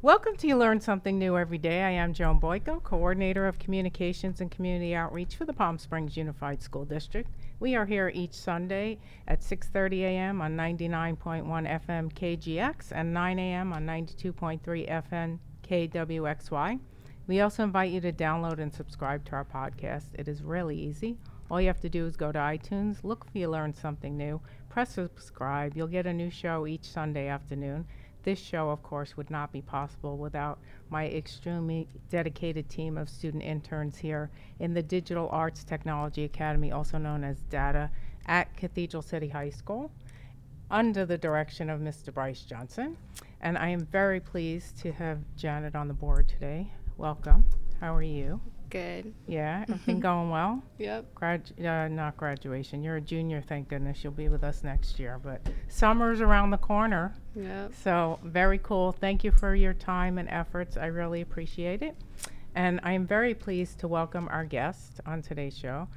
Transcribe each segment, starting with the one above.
Welcome to You Learn Something New Every Day. I am Joan Boyko, Coordinator of Communications and Community Outreach for the Palm Springs Unified School District. We are here each Sunday at 6:30 a.m. on 99.1 FM KGX and 9 a.m. on 92.3 FM KWXY. We also invite you to download and subscribe to our podcast. It is really easy. All you have to do is go to iTunes, look for You Learn Something New, press subscribe. You'll get a new show each Sunday afternoon. This show, of course, would not be possible without my extremely dedicated team of student interns here in the Digital Arts Technology Academy, also known as DATA, at Cathedral City High School, under the direction of Mr. Bryce Johnson. And I am very pleased to have Janet on the board today. Welcome. How are you? Good. Yeah, everything going well? Yep. Not graduation. You're a junior, thank goodness. You'll be with us next year. But summer's around the corner. Yep. So very cool. Thank you for your time and efforts. I really appreciate it. And I am very pleased to welcome our guest on today's show,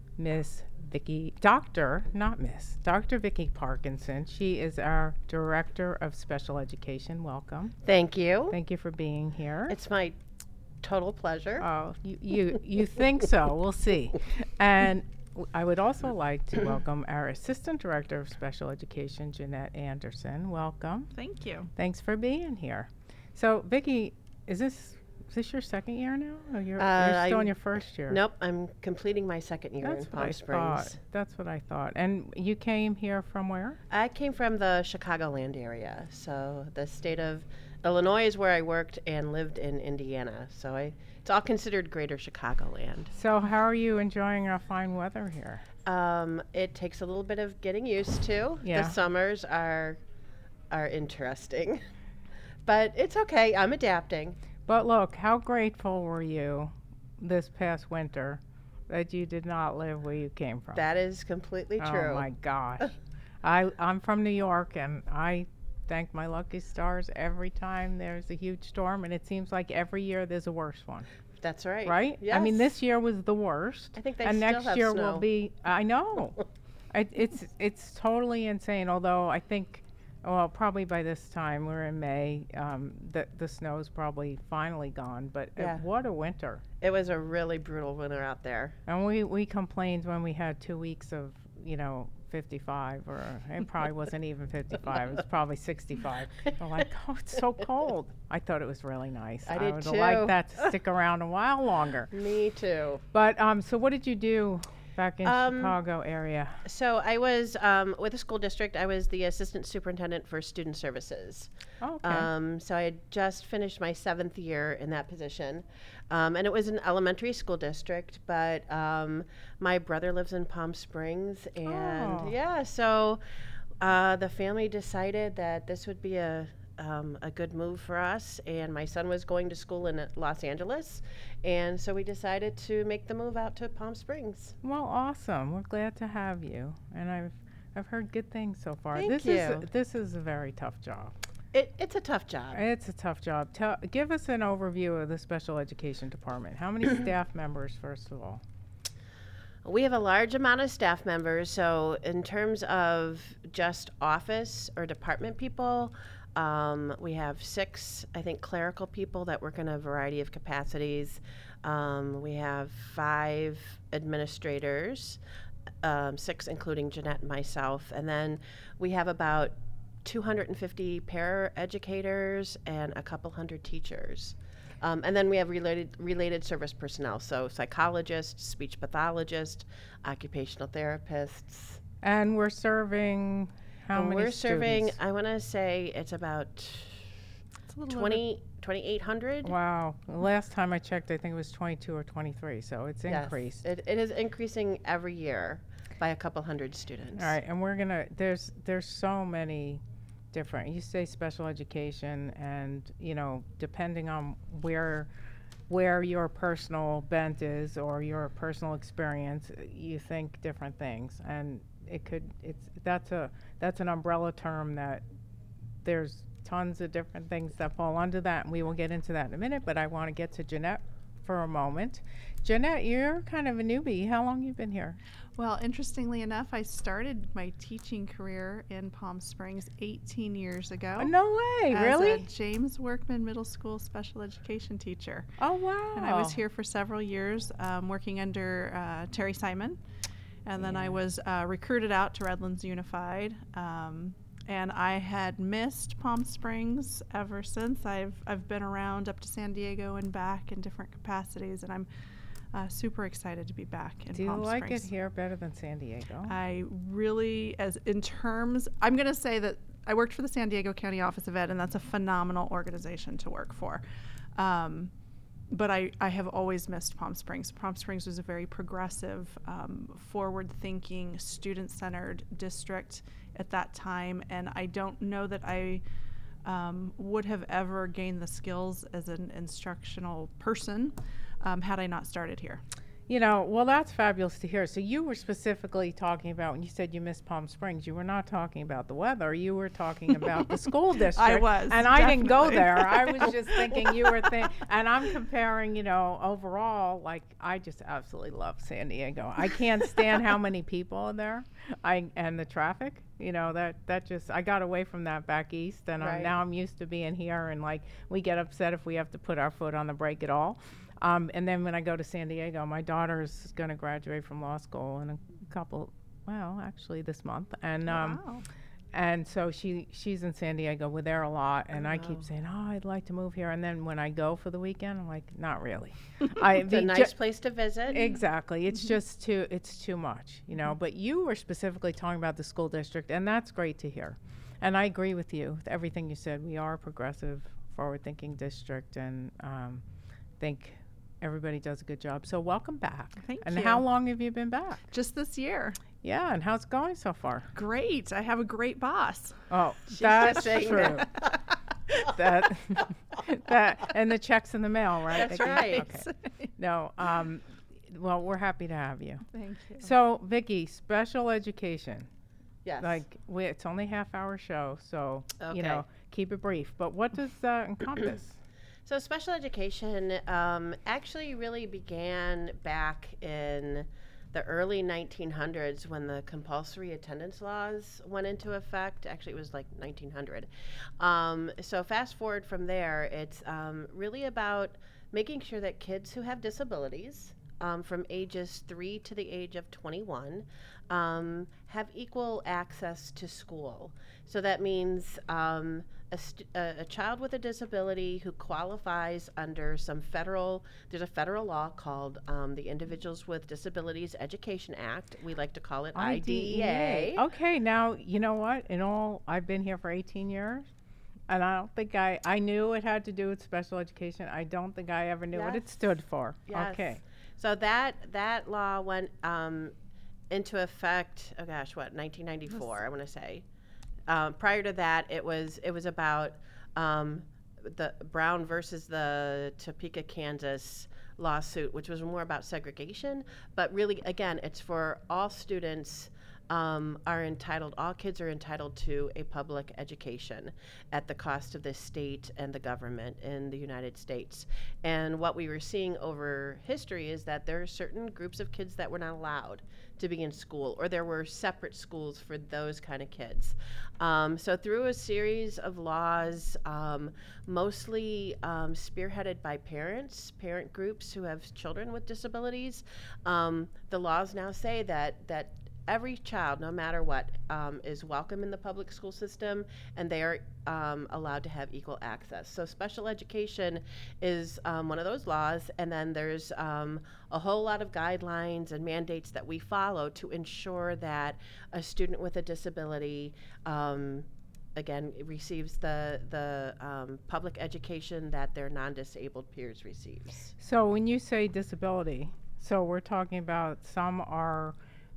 Dr. Vicki Parkinson. She is our Director of Special Education. Welcome. Thank you. Thank you for being here. It's my total pleasure. Oh, you think so? We'll see. And I would also like to welcome our Assistant Director of Special Education, Jeanette Anderson. Welcome. Thank you. Thanks for being here. So, Vicki, is this your second year now? Or you're still in your first year? Nope, I'm completing my second year in Palm Springs. That's what I thought. And you came here from where? I came from the Chicagoland area. So the state of Illinois is where I worked and lived in Indiana. So it's all considered greater Chicagoland. So how are you enjoying our fine weather here? It takes a little bit of getting used to. Yeah. The summers are interesting. But it's okay. I'm adapting. But look, how grateful were you this past winter that you did not live where you came from? That is completely true. Oh my gosh. I'm from New York, and I thank my lucky stars every time there's a huge storm, and it seems like every year there's a worse one. That's right. Right? Yes. I mean, this year was the worst. I think they and still next have year snow. will be. I know. It's totally insane. Although I think, well, probably by this time we're in May, the snow's probably finally gone. But Yeah. what a winter! It was a really brutal winter out there. And we complained when we had 2 weeks of 55, or it probably wasn't even 55. It was probably 65. We're like, oh, it's so cold. I thought it was really nice. I did would too. like that to stick around a while longer. Me too. But so what did you do back in Chicago area? So I was with the school district. I was the assistant superintendent for student services. Okay. So I had just finished my 7th year in that position. And it was an elementary school district, but my brother lives in Palm Springs. And so the family decided that this would be a good move for us. And my son was going to school in Los Angeles. And so we decided to make the move out to Palm Springs. Well, awesome. We're glad to have you. And I've heard good things so far. Thank you. This is a very tough job. It's a tough job. It's a tough job. Give us an overview of the special education department. How many staff members, first of all? We have a large amount of staff members. So in terms of just office or department people, we have 6, I think, clerical people that work in a variety of capacities. We have 5 administrators, 6 including Jeanette and myself. And then we have about 250 paraeducators and a couple hundred teachers. And then we have related service personnel, so psychologists, speech pathologists, occupational therapists. And we're serving how many We're serving, students? I want to say it's about 2,800. Wow. Last time I checked, I think it was 22 or 23, so it's increased. It is increasing every year by a couple hundred students. All right, and we're gonna. There's so many different. You say special education, and depending on where your personal bent is or your personal experience, you think different things, and that's an umbrella term that there's tons of different things that fall under that, and we will get into that in a minute. But I want to get to Jeanette for a moment. Jeanette, you're kind of a newbie. How long you been here? Well, interestingly enough, I started my teaching career in Palm Springs 18 years ago. No way, as really? a James Workman Middle School special education teacher. Oh, wow. And I was here for several years working under Terry Simon. And then I was recruited out to Redlands Unified. And I had missed Palm Springs ever since. I've been around up to San Diego and back in different capacities, and I'm super excited to be back in Palm Springs. Do you like it here better than San Diego? I really, I'm going to say that I worked for the San Diego County Office of Ed, and that's a phenomenal organization to work for. But I have always missed Palm Springs. Palm Springs was a very progressive, forward-thinking, student-centered district at that time, and I don't know that I would have ever gained the skills as an instructional person had I not started here. You know, well, that's fabulous to hear. So you were specifically talking about, when you said you missed Palm Springs, you were not talking about the weather. You were talking about the school district. I was, and I didn't go there. I was just thinking you were and I'm comparing, you know, overall, like, I just absolutely love San Diego. I can't stand how many people are there and the traffic. You know, that just, I got away from that back east, and now I'm used to being here, and, like, we get upset if we have to put our foot on the brake at all. And then when I go to San Diego, my daughter's going to graduate from law school in actually this month. And and so she's in San Diego. We're there a lot, and I keep saying, oh, I'd like to move here. And then when I go for the weekend, I'm like, not really. It's a nice place to visit. Exactly. It's just it's too much, you know. But you were specifically talking about the school district, and that's great to hear. And I agree with you, with everything you said. We are a progressive, forward-thinking district, and think everybody does a good job. So welcome back. Thank you. And how long have you been back? Just this year. Yeah, and how's it going so far? Great. I have a great boss. Oh, She's that's just saying true. that and the checks in the mail, right? That's right. Okay. No, well, we're happy to have you. Thank you. So, Vicki, special education. Yes. Like, it's only a half-hour show, so, you Okay. know, keep it brief. But what does that encompass? So special education actually really began back in the early 1900s when the compulsory attendance laws went into effect. Actually, it was like 1900. So fast forward from there, it's really about making sure that kids who have disabilities from ages 3 to the age of 21 have equal access to school. So that means a child with a disability who qualifies under there's a federal law called the Individuals with Disabilities Education Act. We like to call it IDEA. Okay, now, you know what? I've been here for 18 years, and I don't think I knew it had to do with special education. I don't think I ever knew what it stood for. Yes. Okay. So that law went into effect, 1994, I want to say. Prior to that, it was about the Brown versus the Topeka, Kansas lawsuit, which was more about segregation. But really, again, it's for all students all kids are entitled to a public education at the cost of the state and the government in the United States. And what we were seeing over history is that there are certain groups of kids that were not allowed to be in school, or there were separate schools for those kind of kids. So through a series of laws, mostly spearheaded by parent groups who have children with disabilities, the laws now say that every child, no matter what, is welcome in the public school system, and they are allowed to have equal access. So special education is one of those laws, and then there's a whole lot of guidelines and mandates that we follow to ensure that a student with a disability again, receives the public education that their non-disabled peers receives. So when you say disability, so we're talking about some are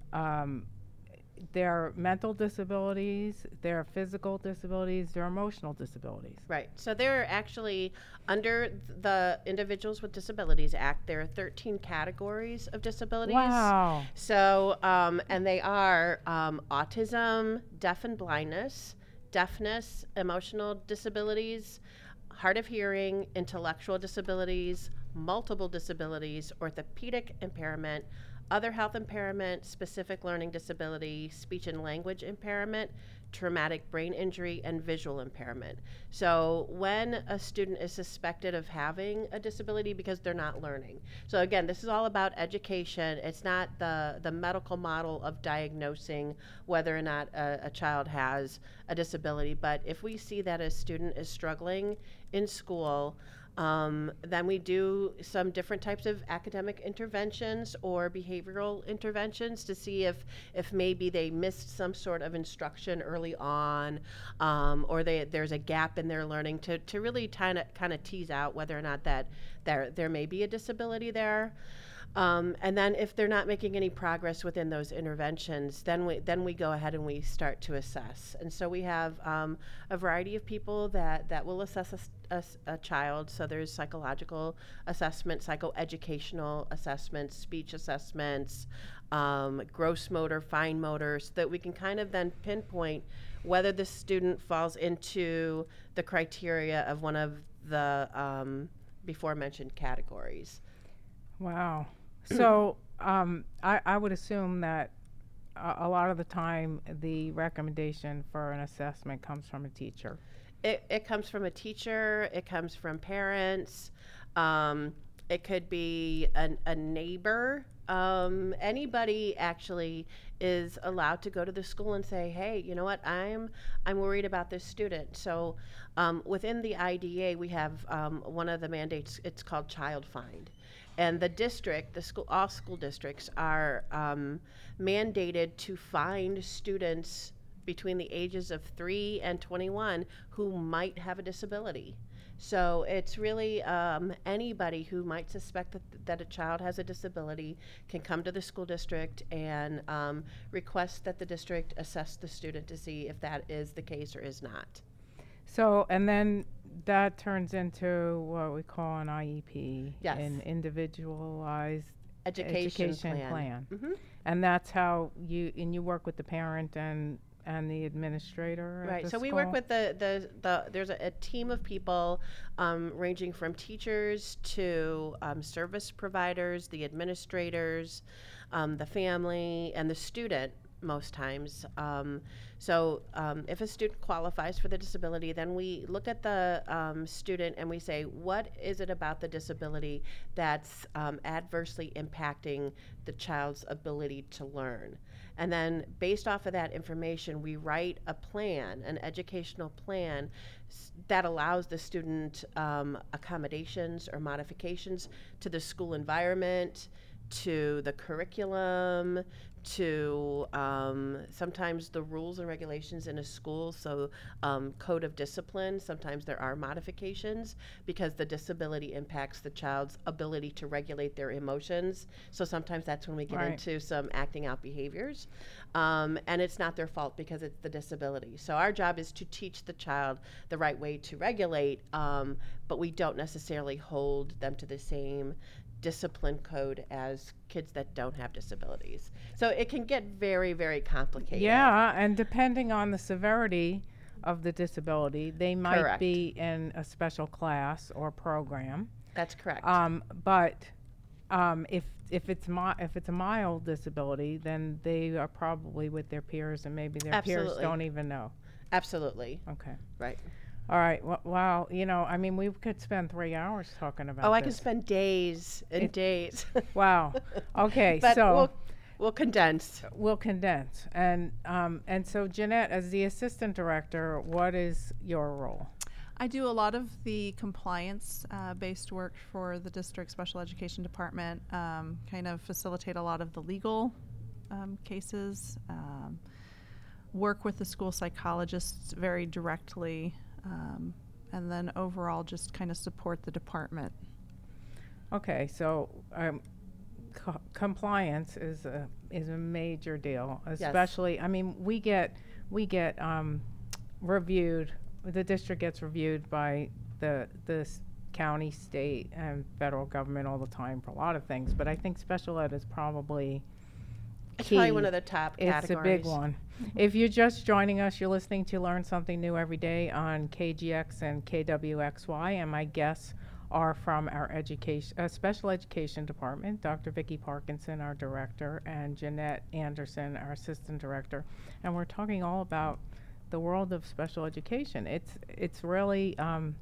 their mental disabilities, their physical disabilities, their emotional disabilities. Right. So there are actually, under the Individuals with Disabilities Act, there are 13 categories of disabilities. Wow. So, and they are autism, deaf and blindness, deafness, emotional disabilities, hard of hearing, intellectual disabilities, multiple disabilities, orthopedic impairment, other health impairment, specific learning disability, speech and language impairment, traumatic brain injury, and visual impairment. So when a student is suspected of having a disability because they're not learning. So again, this is all about education. It's not the medical model of diagnosing whether or not a child has a disability. But if we see that a student is struggling in school, then we do some different types of academic interventions or behavioral interventions to see if maybe they missed some sort of instruction early on, or there's a gap in their learning to really kind of tease out whether or not that there may be a disability there. And then if they're not making any progress within those interventions, then we go ahead and we start to assess. And so we have a variety of people that will assess a child. So there's psychological assessment, psychoeducational assessments, speech assessments, gross motor, fine motor, so that we can kind of then pinpoint whether the student falls into the criteria of one of the before mentioned categories. Wow. So I would assume that a lot of the time the recommendation for an assessment comes from a teacher. It comes from a teacher. It comes from parents. It could be a neighbor. Anybody actually is allowed to go to the school and say, hey, you know what, I'm worried about this student. So within the IDA, we have one of the mandates, it's called Child Find. And the district, all school districts are mandated to find students between the ages of 3 and 21 who might have a disability. So it's really anybody who might suspect that a child has a disability can come to the school district and request that the district assess the student to see if that is the case or is not. So, and then that turns into what we call an IEP, Yes. an individualized Education plan. Mm-hmm. And that's how you work with the parent and the administrator at Right. the So we school? work with there's a team of people ranging from teachers to service providers, the administrators, the family, and the student most times. So if a student qualifies for the disability, then we look at the student and we say, what is it about the disability that's adversely impacting the child's ability to learn? And then based off of that information, we write a plan, an educational plan that allows the student accommodations or modifications to the school environment, to the curriculum, to sometimes the rules and regulations in a school. So code of discipline, sometimes there are modifications because the disability impacts the child's ability to regulate their emotions. So sometimes that's when we get Right. into some acting out behaviors. And it's not their fault because it's the disability. So our job is to teach the child the right way to regulate, but we don't necessarily hold them to the same discipline code as kids that don't have disabilities. So it can get very, very complicated. Yeah, and depending on the severity of the disability, they might Correct. be in a special class or program. That's correct. But if it's a mild disability, then they are probably with their peers, and maybe their peers Absolutely. don't even know. Absolutely. Okay. Right. All right. Wow. I mean, we could spend 3 hours talking about Oh, I this. could spend days and days. Wow. Okay. But So we'll condense. we'll condense. And so Jeanette, as the assistant director, what is your role? I do a lot of the compliance based work for the district special education department, kind of facilitate a lot of the legal cases, work with the school psychologists very directly, and then overall just kind of support the department. Okay. So compliance is a major deal, especially. I mean, we get reviewed. The district gets reviewed by the county, state, and federal government all the time for a lot of things. But I think special ed is probably It's probably key. one of the top It's categories. a big one. If you're just joining us, you're listening to Learn Something New Every Day on KGX and KWXY, and my guests are from our special education department, Dr. Vicki Parkinson, our director, and Jeanette Anderson, our assistant director, and we're talking all about the world of special education. It's really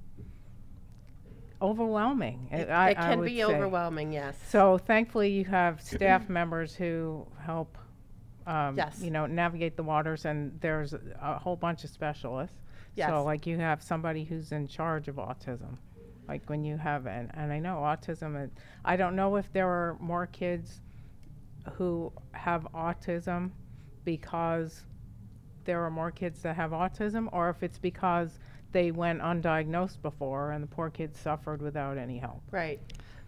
overwhelming. It I can would be say. overwhelming, yes. So thankfully, you have staff members who help, Yes. navigate the waters, and there's a whole bunch of specialists. Yes. So like you have somebody who's in charge of autism, like when you have, and I know autism, I don't know if there are more kids who have autism because there are more kids that have autism, or if it's because they went undiagnosed before and the poor kids suffered without any help. Right.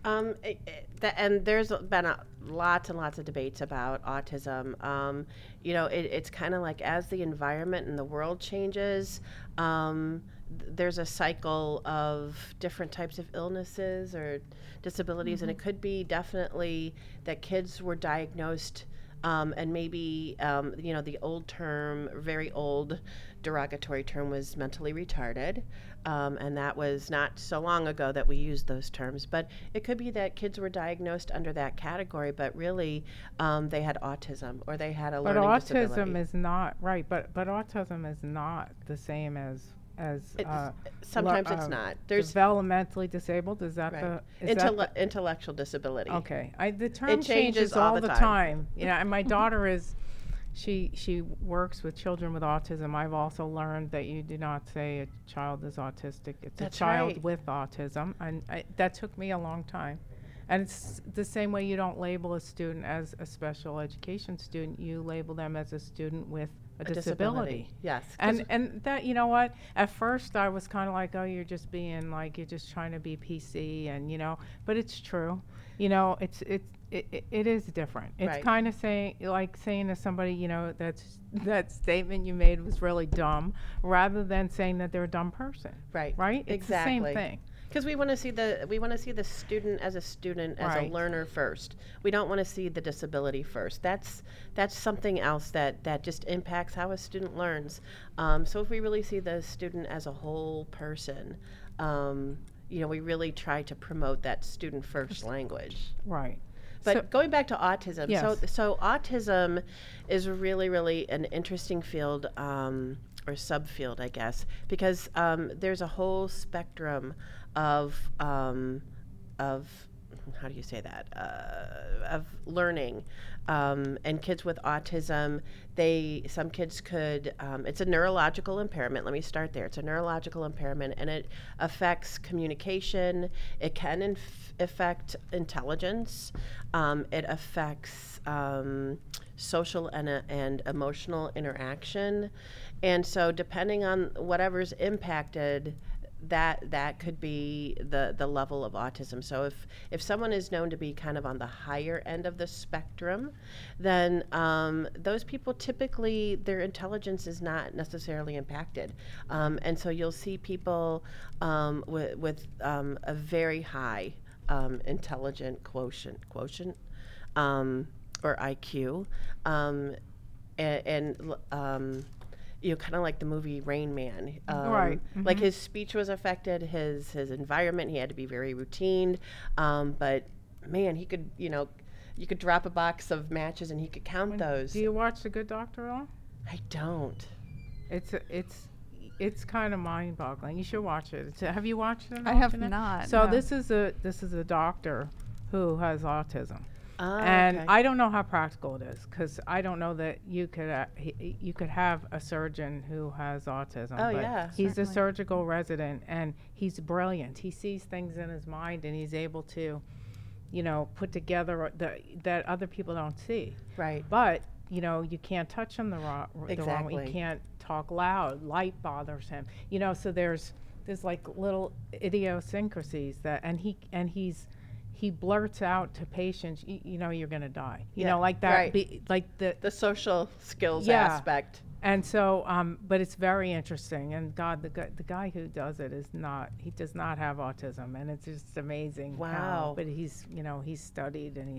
And there's been lots and lots of debates about autism. It's kind of like as the environment and the world changes, there's a cycle of different types of illnesses or disabilities, and it could be definitely that kids were diagnosed and maybe, the old term, very old derogatory term was mentally retarded. And that was not so long ago that we used those terms. But it could be that kids were diagnosed under that category, but really they had autism or they had a learning disability. But autism is not, right, but autism is not the same as sometimes it's not. There's developmentally disabled. Is that right. the Intellectual disability. Okay, the term changes changes all all the the time. time. And my daughter is, she works with children with autism. I've also learned that you do not say a child is autistic. It's That's a child right. with autism, and that took me a long time. And it's the same way you don't label a student as a special education student. You label them as a student with a disability. Yes. And that, you know what, at first I was kind of like, oh, you're just being like, you're just trying to be PC, and but it's true. It is different. It's Right. kind of saying to somebody, that statement you made was really dumb, rather than saying that they're a dumb person. Right. Right? It's Exactly. the same thing. Because we want to see the student as Right. a learner first. We don't want to see the disability first. That's something else that just impacts how a student learns. So if we really see the student as a whole person, we really try to promote that student first language. Right. But So- going back to autism, Yes. so autism is really, really an interesting field or subfield, I guess, because there's a whole spectrum of how do you say that of learning, and kids with autism. Some kids could. It's a neurological impairment. Let me start there. It's a neurological impairment, and it affects communication. It can affect intelligence. It affects social and emotional interaction, and so depending on whatever's impacted, that could be the level of autism. So if someone is known to be kind of on the higher end of the spectrum, then those people typically, their intelligence is not necessarily impacted, and so you'll see people with a very high intelligent quotient or IQ, and kind of like the movie Rain Man. Right. Like his speech was affected, his environment, he had to be very routine. But man, he could, you could drop a box of matches and he could count those. Do you watch The Good Doctor at all? I don't. It's kind of mind-boggling. You should watch it. Have you watched it? I have Jeanette? not, So no. this is a doctor who has autism. Oh, And okay. I don't know how practical it is, because I don't know that you could have a surgeon who has autism. Oh, but yeah, he's a certainly. surgical resident, and he's brilliant. He sees things in his mind, and he's able to, put together that other people don't see. Right. But you can't touch him the wrong way. Exactly. You can't talk loud. Light bothers him. So there's like little idiosyncrasies and he blurts out to patients, you're going to die. Yeah, Like that. right. Like The social skills Yeah. aspect. And so, but it's very interesting. And God, the guy who does it he does not have autism, and it's just amazing. Wow. But he's studied and he's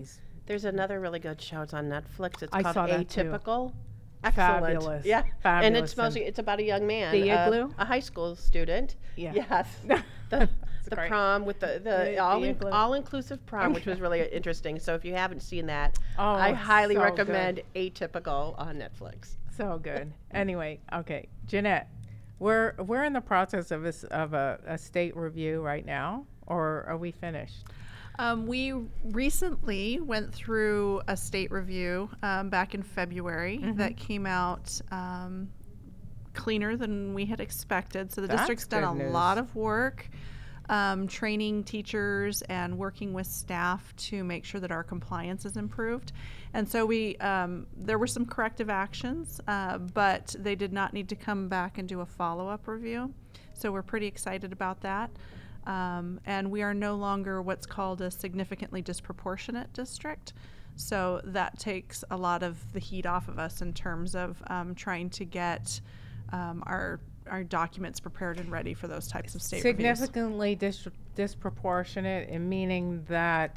There's another really good show. It's on Netflix. It's I called saw that too. Atypical. Excellent. Fabulous. Yeah. Fabulous. And it's mostly it's about a young man, The Igloo? a high school student. Yeah. Yes. That's The great. prom with the Igloo. all-inclusive prom, which was really interesting. So if you haven't seen that, Oh, I it's highly so recommend Atypical on Netflix. So good. Anyway, okay, Jeanette, we're in the process of a state review right now, or are we finished? We recently went through a state review back in February that came out cleaner than we had expected. So the That's district's done good a news. lot of work training teachers and working with staff to make sure that our compliance is improved. And so there were some corrective actions, but they did not need to come back and do a follow-up review. So we're pretty excited about that. And we are no longer what's called a significantly disproportionate district. So that takes a lot of the heat off of us in terms of trying to get our documents prepared and ready for those types of state reviews. Significantly disproportionate, in meaning that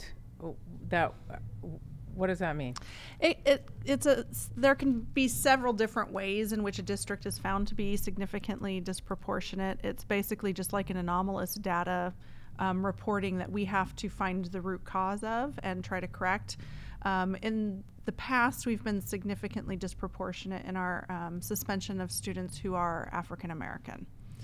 what does that mean? There can be several different ways in which a district is found to be significantly disproportionate. It's basically just like an anomalous data reporting that we have to find the root cause of and try to correct. In the past, we've been significantly disproportionate in our suspension of students who are African American.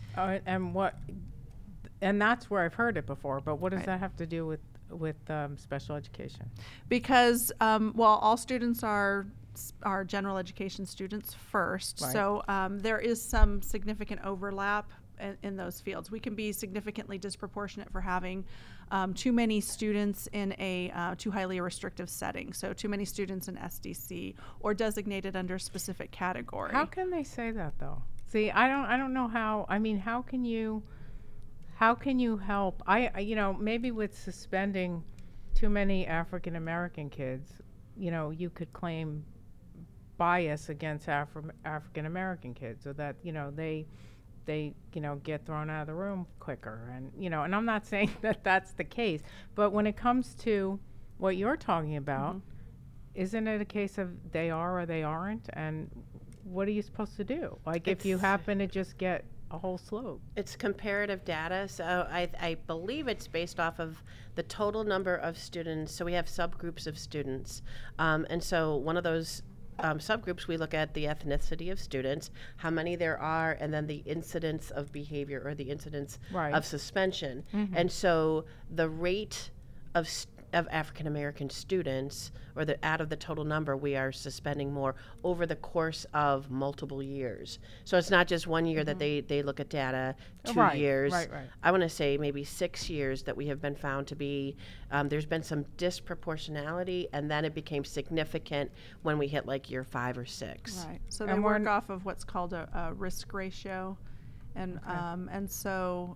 And that's where I've heard it before. But what does Right. that have to do with special education? Because all students are general education students first, Right. so there is some significant overlap in those fields. We can be significantly disproportionate for having too many students in a too highly restrictive setting, so too many students in SDC or designated under a specific category. How can they say that though? See, I don't know how. I mean, how can you help? Maybe with suspending too many African American kids, you could claim bias against African American kids, so that they get thrown out of the room quicker, and I'm not saying that that's the case, but when it comes to what you're talking about, isn't it a case of they are or they aren't, and what are you supposed to do? Like, if you happen to just get a whole slope? It's comparative data, so I believe it's based off of the total number of students. So we have subgroups of students, and so one of those subgroups, we look at the ethnicity of students, how many there are, and then the incidence of behavior or the incidence Right. of suspension. And so the rate of African American students, or out of the total number, we are suspending more over the course of multiple years. So it's not just 1 year that they look at data, 2 Right, years. right. I want to say maybe 6 years that we have been found to be, there's been some disproportionality, and then it became significant when we hit like year 5 or 6. Right. So And they we're work off of what's called a risk ratio, and so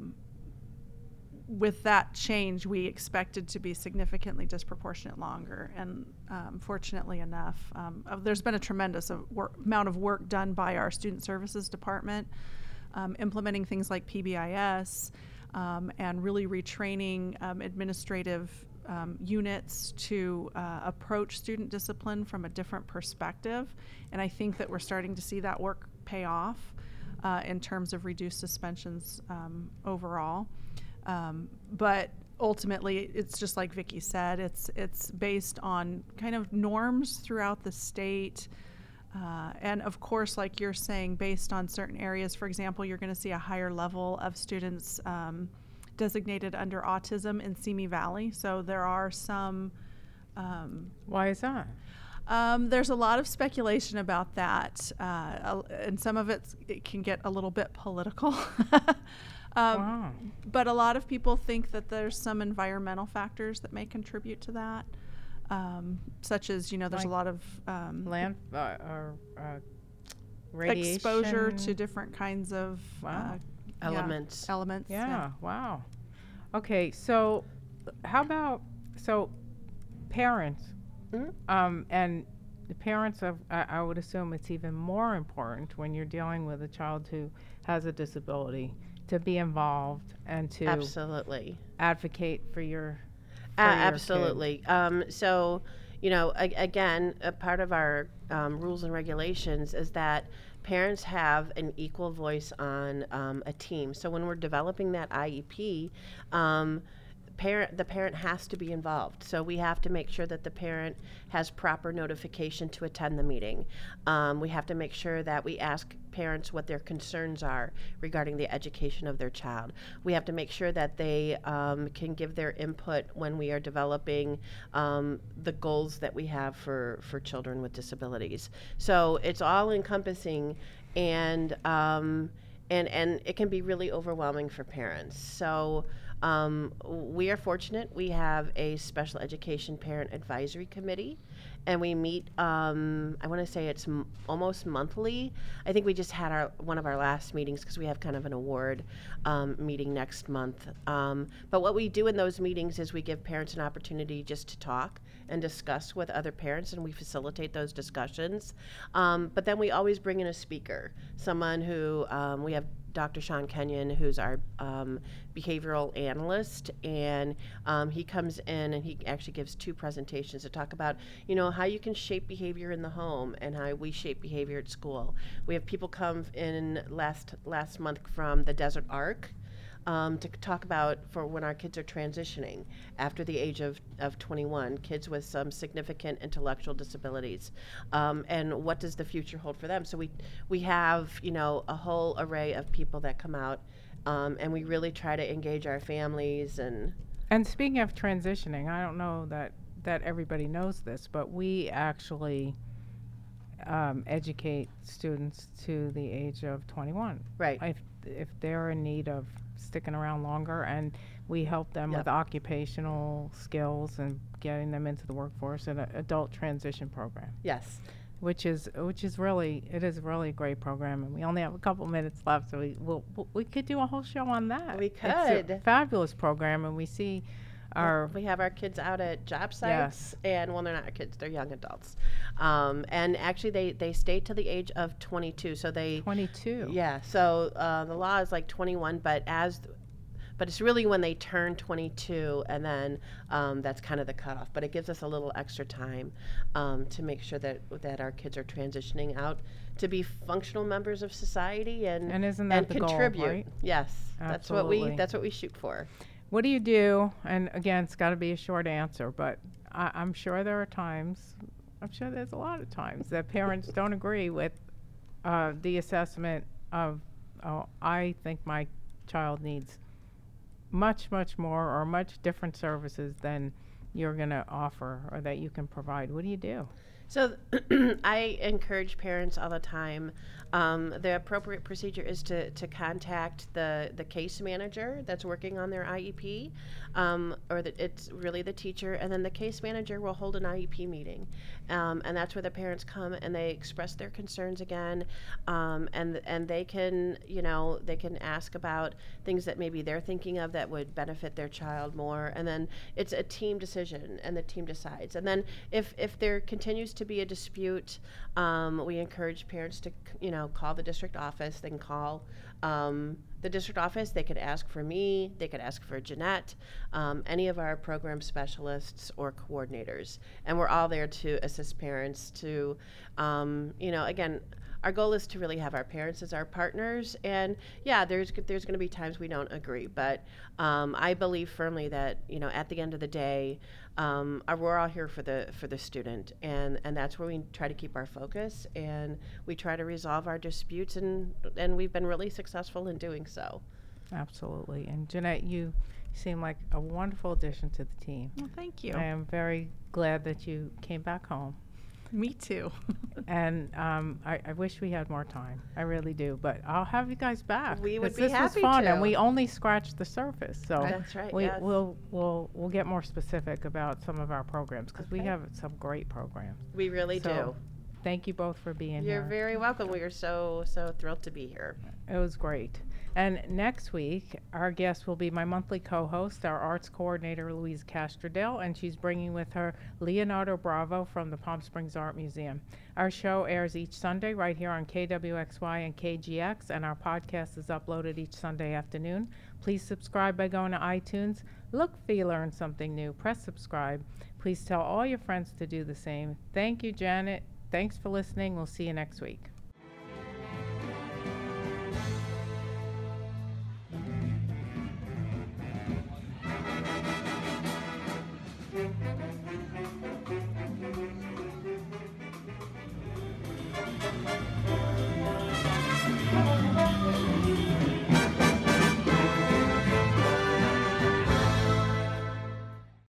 with that change, we expected to be significantly disproportionate longer, and fortunately enough, there's been a tremendous amount of work done by our student services department, implementing things like PBIS, and really retraining administrative units to approach student discipline from a different perspective. And I think that we're starting to see that work pay off in terms of reduced suspensions overall. But ultimately, it's just like Vicki said, it's based on kind of norms throughout the state. And of course, like you're saying, based on certain areas, for example, you're going to see a higher level of students designated under autism in Simi Valley. So there are some. Why is that? There's a lot of speculation about that, and some of it can get a little bit political. Wow. But a lot of people think that there's some environmental factors that may contribute to that, such as, there's Like a lot of Land or radiation exposure to different kinds of Wow. Elements. Elements. Yeah, wow. Okay, so how about parents? And the parents of, I would assume it's even more important when you're dealing with a child who has a disability to be involved and to Absolutely. advocate for your for your kid? Absolutely. So, again, a part of our rules and regulations is that parents have an equal voice on a team. So when we're developing that IEP, the parent has to be involved. So we have to make sure that the parent has proper notification to attend the meeting. We have to make sure that we ask parents what their concerns are regarding the education of their child. We have to make sure that they can give their input when we are developing the goals that we have for children with disabilities. So it's all encompassing, and it can be really overwhelming for parents. So we are fortunate. We have a special education parent advisory committee, and we meet, I want to say it's almost monthly. I think we just had one of our last meetings because we have kind of an award meeting next month. But what we do in those meetings is we give parents an opportunity just to talk and discuss with other parents, and we facilitate those discussions. But then we always bring in a speaker, someone who we have Dr. Sean Kenyon, who's our behavioral analyst, and he comes in and he actually gives 2 presentations to talk about, how you can shape behavior in the home and how we shape behavior at school. We have people come in last month from the Desert Arc to talk about for when our kids are transitioning after the age of 21, kids with some significant intellectual disabilities, and what does the future hold for them. So we have, a whole array of people that come out, and we really try to engage our families. And speaking of transitioning, I don't know that everybody knows this, but we actually educate students to the age of 21. Right. If they're in need of sticking around longer, and we help them Yep. with occupational skills and getting them into the workforce and an adult transition program, Yes. which is really a great program. And we only have a couple minutes left, so we could do a whole show on that. We It's a could. fabulous program, and we see We have our kids out at job sites, and they're not kids; they're young adults. And actually, they stay till the age of 22. So they 22. Yeah. So the law is like 21, but it's really when they turn 22, and then that's kind of the cutoff. But it gives us a little extra time to make sure that our kids are transitioning out to be functional members of society and isn't that the goal, contribute. right? Yes, Absolutely. that's what we shoot for. What do you do? And again, it's got to be a short answer, but I'm sure there are times, I'm sure there's a lot of times that parents don't agree with the assessment of, I think my child needs much, much more or much different services than you're going to offer or that you can provide. What do you do? So I encourage parents all the time. The appropriate procedure is to contact the case manager that's working on their IEP, it's really the teacher, and then the case manager will hold an IEP meeting, and that's where the parents come and they express their concerns again, and they can ask about things that maybe they're thinking of that would benefit their child more, and then it's a team decision, and the team decides. And then if there continues to be a dispute, we encourage parents to call the district office. They can call the district office. They could ask for me. They could ask for Jeanette, any of our program specialists or coordinators, and we're all there to assist parents to, again, our goal is to really have our parents as our partners, and there's going to be times we don't agree, but I believe firmly that at the end of the day, we're all here for the student, and that's where we try to keep our focus, and we try to resolve our disputes, and we've been really successful in doing so. Absolutely. And Jeanette, you seem like a wonderful addition to the team. Well, thank you. I am very glad that you came back home. Me too. And I wish we had more time. I really do. But I'll have you guys back. We would 'cause be this happy was fun, to. and we only scratched the surface. So That's right, yes. we'll get more specific about some of our programs because we Okay. have some great programs. We really So, do. Thank you both for being You're here. very welcome. We are so thrilled to be here. It was great. And next week, our guest will be my monthly co-host, our arts coordinator, Louise Castrodale, and she's bringing with her Leonardo Bravo from the Palm Springs Art Museum. Our show airs each Sunday right here on KWXY and KGX, and our podcast is uploaded each Sunday afternoon. Please subscribe by going to iTunes. Look for you learn something new. Press subscribe. Please tell all your friends to do the same. Thank you, Janet. Thanks for listening. We'll see you next week.